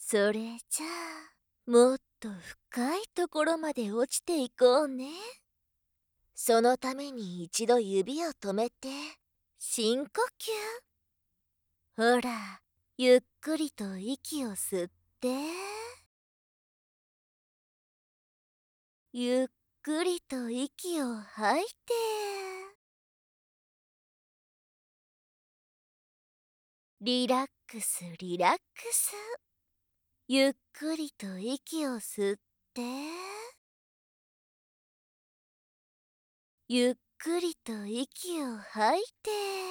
それじゃあ、もっと深いところまで落ちていこうね。そのために一度指を止めて、深呼吸。ほら、ゆっくりと息を吸って、ゆっくりと息を吐いて、リラックスリラックス。ゆっくりと息を吸って、ゆっくりと息を吐いて、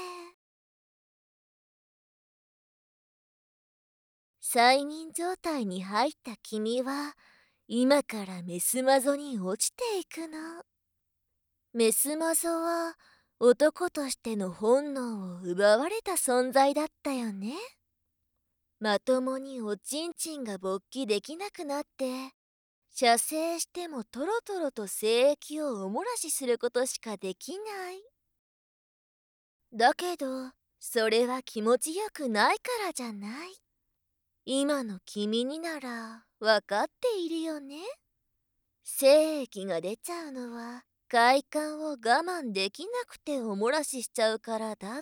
催眠状態に入った君は今からメスマゾに落ちていくの。メスマゾは男としての本能を奪われた存在だったよね。まともにおちんちんが勃起できなくなって、射精してもトロトロと精液をおもらしすることしかできない。だけどそれは気持ちよくないからじゃない。今の君にならわかっているよね。精液が出ちゃうのは快感を我慢できなくておもらししちゃうからだって。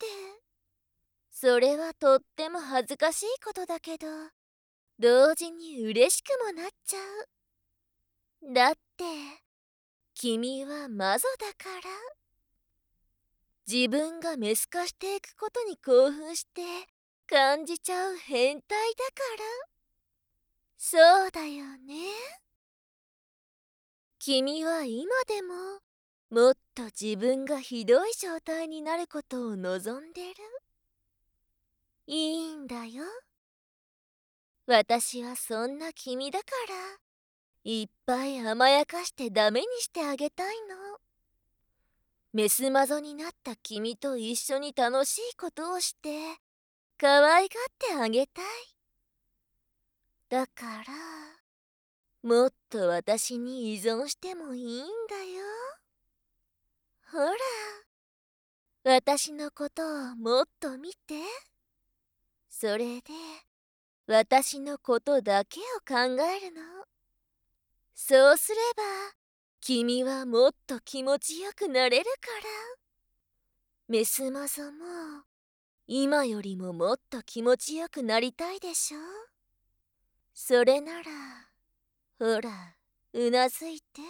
それはとっても恥ずかしいことだけど、同時に嬉しくもなっちゃう。だって君はマゾだから。自分がメス化していくことに興奮して感じちゃう変態だから。そうだよね。君は今でももっと自分がひどい状態になることを望んでる。いいんだよ。私はそんな君だから、いっぱい甘やかしてダメにしてあげたいの。メスマゾになった君と一緒に楽しいことをして、可愛がってあげたい。だから、もっと私に依存してもいいんだよ。ほら、私のことをもっと見て。それで、私のことだけを考えるの。そうすれば、君はもっと気持ちよくなれるから。メスマゾも、今よりももっと気持ちよくなりたいでしょ。それなら、ほら、うなずいて。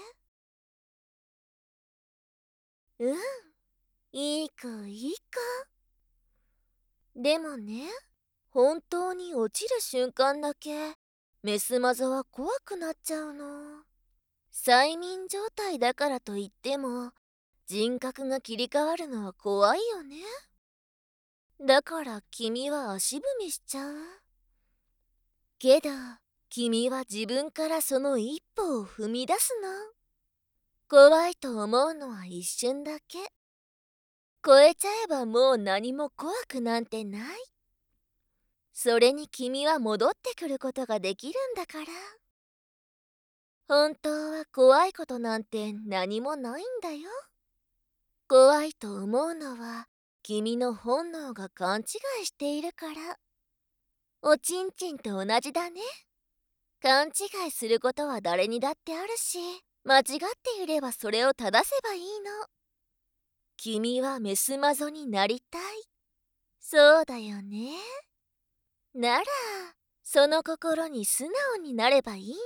うん、いい子いい子。でもね、本当に落ちる瞬間だけメスマゾは怖くなっちゃうの。催眠状態だからといっても人格が切り替わるのは怖いよね。だから君は足踏みしちゃう。けど君は自分からその一歩を踏み出すの。怖いと思うのは一瞬だけ。超えちゃえばもう何も怖くなんてない。それに君は戻ってくることができるんだから。本当は怖いことなんて何もないんだよ。怖いと思うのは君の本能が勘違いしているから。おちんちんと同じだね。勘違いすることは誰にだってあるし、間違っていればそれを正せばいいの。君はメスマゾになりたい。そうだよね。なら、その心に素直になればいいの。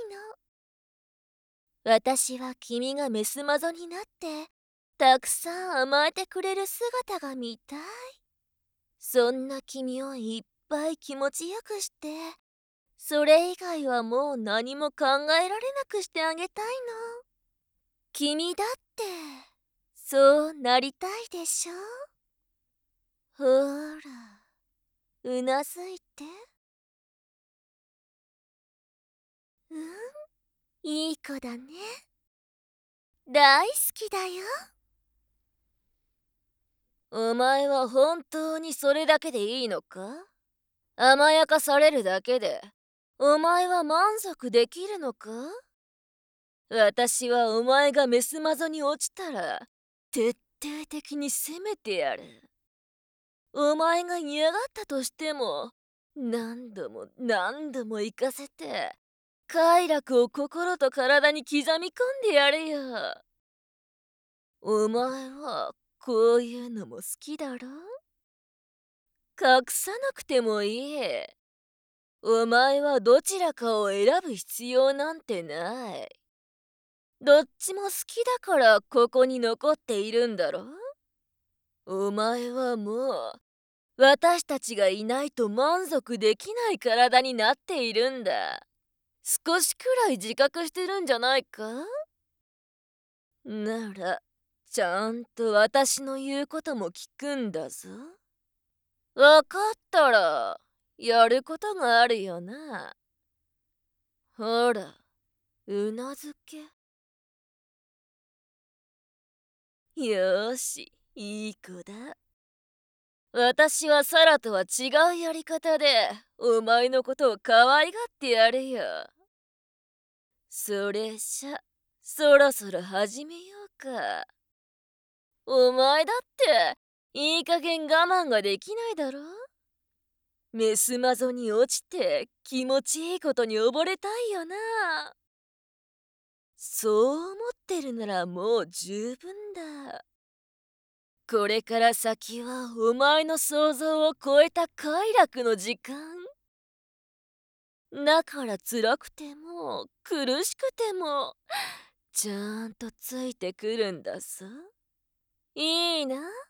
私は君がメスマゾになって、たくさん甘えてくれる姿が見たい。そんな君をいっぱい気持ちよくして、それ以外はもう何も考えられなくしてあげたいの。君だって、そうなりたいでしょ。ほーら、うなずいて。うん、いい子だね。大好きだよ。お前は本当にそれだけでいいのか？甘やかされるだけで、お前は満足できるのか？私はお前がメスマゾに落ちたら、徹底的に責めてやる。お前が嫌がったとしても、 何度も何度も行かせて快楽を心と体に刻み込んでやれよ。お前はこういうのも好きだろ？隠さなくてもいい。お前はどちらかを選ぶ必要なんてない。どっちも好きだからここに残っているんだろ？お前はもう私たちがいないと満足できない体になっているんだ。少しくらい自覚してるんじゃないか？なら、ちゃんと私の言うことも聞くんだぞ。わかったら、やることがあるよな。ほら、うなずけ。よーし、いい子だ。私はサラとは違うやり方で、お前のことを可愛がってやるよ。それじゃ、そろそろ始めようか。お前だって、いい加減我慢ができないだろ？メスマゾに落ちて気持ちいいことに溺れたいよな。そう思ってるならもう十分だ。これから先はお前の想像を超えた快楽の時間。だから辛くても苦しくてもちゃんとついてくるんだぞ。いいな。